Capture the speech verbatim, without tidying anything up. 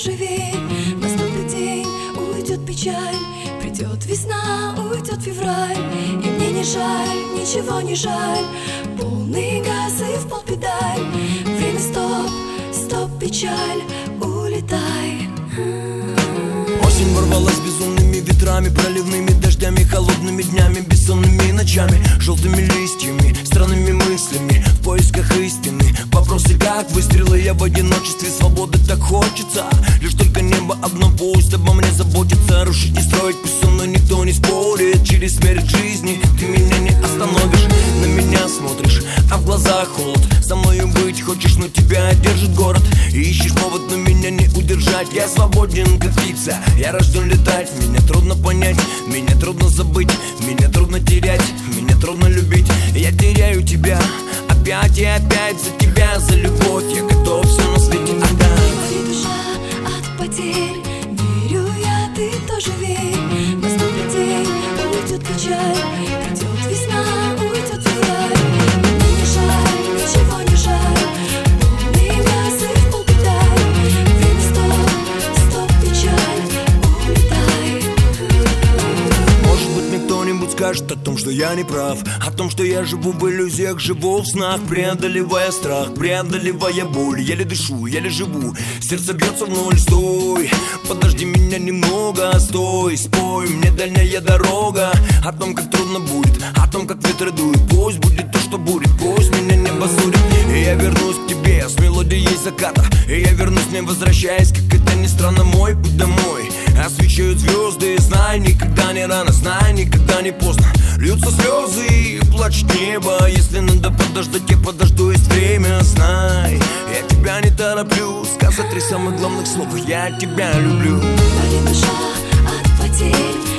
тоже верь. Наступит день, уйдет печаль, придет весна, уйдет февраль. И мне не жаль, ничего не жаль. Полный газ и в пол педаль. Время стоп, стоп, печаль, улетай. Осень ворвалась безумными ветрами, проливными дождями, холодными днями, бессонными ночами, желтыми листьями, странными мыслями, в поисках истины. Вопросы как выстрелы, я в одиночестве, свободы так хочется. Лишь только небо одно пусть обо мне заботится. Рушить и строить пусть со мной никто не спорит. Через смерть жизни ты меня не остановишь. На меня смотришь, а в глазах холод. Со мною быть хочешь, но тебя держит город. И ищешь повод, но меня не удержать. Я свободен, как птица, я рожден летать. Меня трудно понять, меня трудно забыть, меня трудно терять, меня трудно любить. Я теряю тебя опять и опять. За тебя, за любовь я готов все на свете отдать. Болит душа от потерь, верю я, ты тоже верь. Наступит день, уйдет печаль, придет весна, уйдет февраль. Мне не жаль, ничего не жаль. Полный газ и в пол педаль. Время стоп, стоп, печаль, улетай. Может быть, мне кто-нибудь скажет о том, что я не прав, о том, что я живу в иллюзиях, живу в снах, преодолевая страх, преодолевая боль. Еле дышу, еле живу, сердце бьется в ноль. Стой, подожди меня немного, стой, спой мне дальняя дорога. О том, как трудно будет, о том, как ветры дуют. Пусть будет то, что будет, пусть меня небо судит. И я вернусь к тебе с мелодией заката. И я вернусь, не возвращаясь, как это ни странно, мой путь домой. Освещают звезды, знай, никогда не рано, знай, никогда не поздно. Льются слезы и плачет небо. Если надо подождать, я подожду, есть время, знай. Я тебя не тороплю, сказать три самых главных слова: я тебя люблю. Болит душа от потерь,